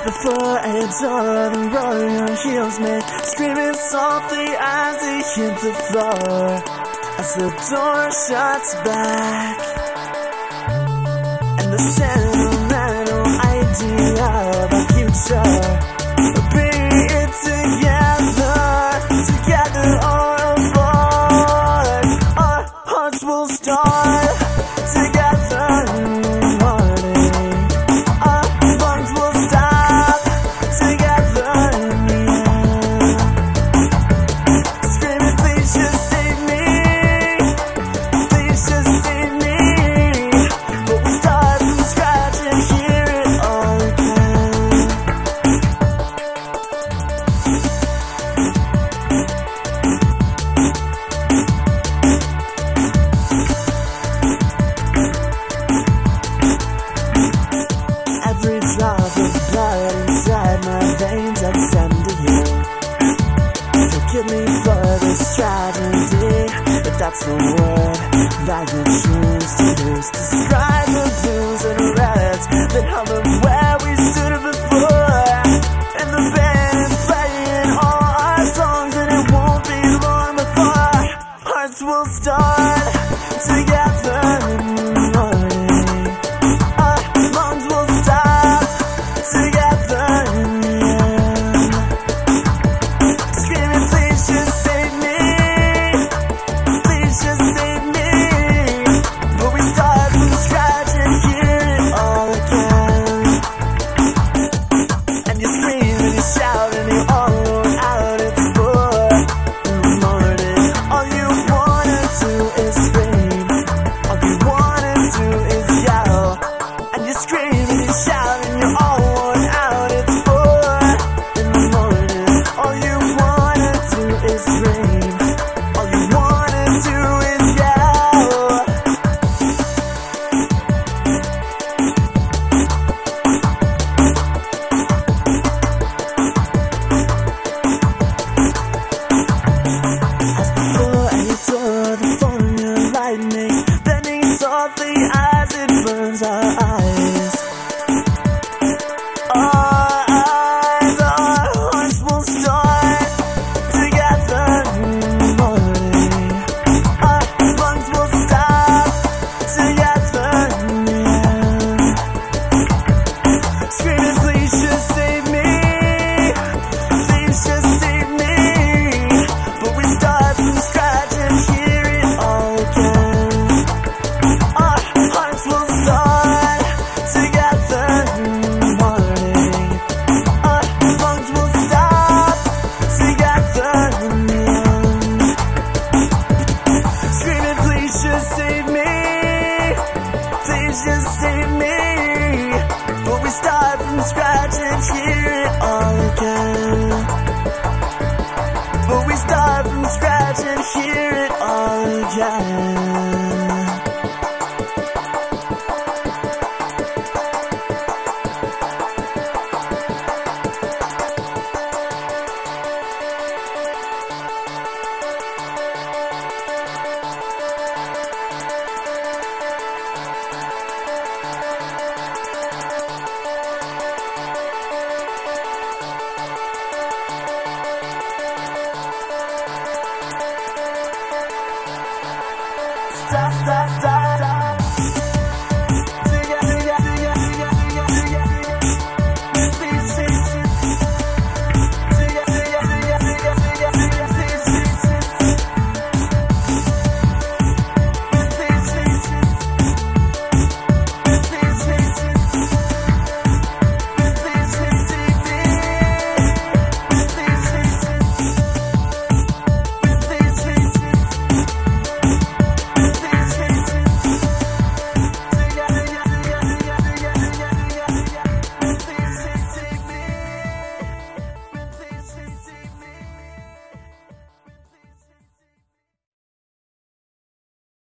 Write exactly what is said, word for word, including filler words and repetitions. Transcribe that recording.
before I adore the roar your heels make, screaming softly as they hit the floor, as the door shuts back. And the sentimental idea of our future, be it together, together or apart, our hearts will start together in the morning, our lungs will stop together in the end, screaming please just save me, please just save me, but we start from scratch and hear it all again. Every drop of blood inside my veins I'd send to you. Forgive me for this tragedy, but that's the word that you choose to use. Describe the blues and reds that held up where we stood before. And the band is playing all our songs, and it won't be long before hearts will start together in the morning. Our lungs will stop together in the end, screaming please just save me, please just save me, but we start from scratch and hear it all again. And you scream and you shout and you all worn out, it's four in the morning. All you wanna do is scream, all you wanna do is yell. And you scream and you shout and you're all worn out, it's four in the morning. All you wanna do is scream, all you wanna do is yell. As before I adore the formula lightning, bending softly as it burns our eyes. Our eyes, our hearts will start together in the morning. Our lungs will stop together in the end, screaming please just save me, please just save me, but we start from scratch and hear it all again. Our hearts will start together in the morning, our lungs will stop together in the end, screaming please just save me, please just save me, but we start from scratch and hear it all again, but we start from scratch and hear it all again. Stop, stop, stop.